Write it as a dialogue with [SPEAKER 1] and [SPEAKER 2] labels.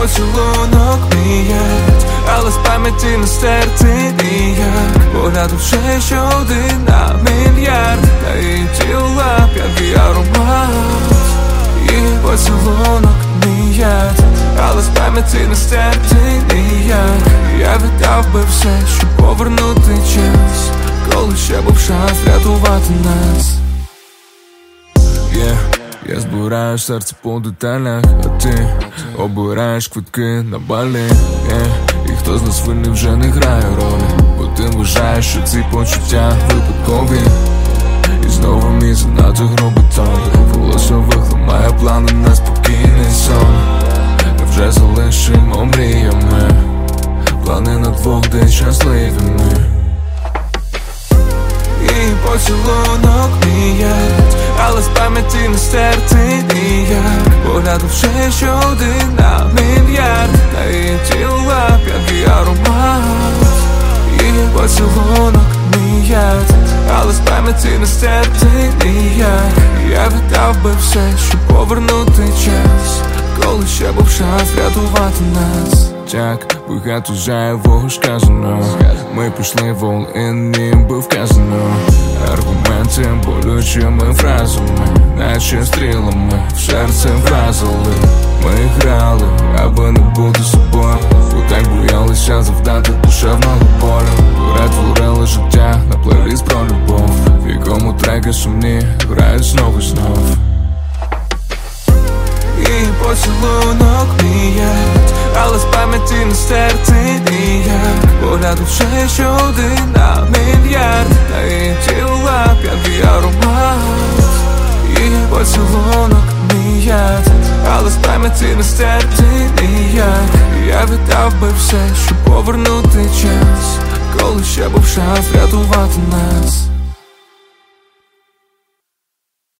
[SPEAKER 1] поцілунок міять, але з пам'яті не стерти ніяк. Погляд вже що один на мільярд, та її тіла п'янкий аромат. Її поцілунок міять, але з пам'яті не стерти ніяк. Я віддав би все, щоб повернути час, коли ще був шанс врятувати нас. Я збираю серце по деталях, а ти обираєш квитки на балі. І хто з нас винний вже не грає ролі, бо ти вважаєш, що ці почуття випадкові. І знову мій занадто грубий тон, філософик ламає плани на спокійний сон. Вже залишимо мріями плани на двох, де щасливі ми. І поцілунок міять, але з пам'яті не стерти ніяк. Погляд вже що один на мільярд, та її тіла п'янкий аромат. Її поцілунок міять, але з пам'яті не стерти ніяк. Я віддав би все, щоб повернути час, коли ще був шанс врятувати нас. Так багато зайвого сказано, ми пішли в all-in, їм би вказано. Аргументи болючими фразами, наче стрілами в серце вразили. Ми грали, аби не бути собою, бо так боялися завдати душевного болю. Перетворили життя на плейліст про любов, в якому треки сумні грають знов і знов. І поцілунок міять, але з пам'яті не стерти ніяк. Погляд вже що один на мільярд, та її тіла п'янкий аромат. Її поцілунок міять, але з пам'яті не стерти ніяк. Я віддав би все, щоб повернути час, коли ще був шанс врятувати нас.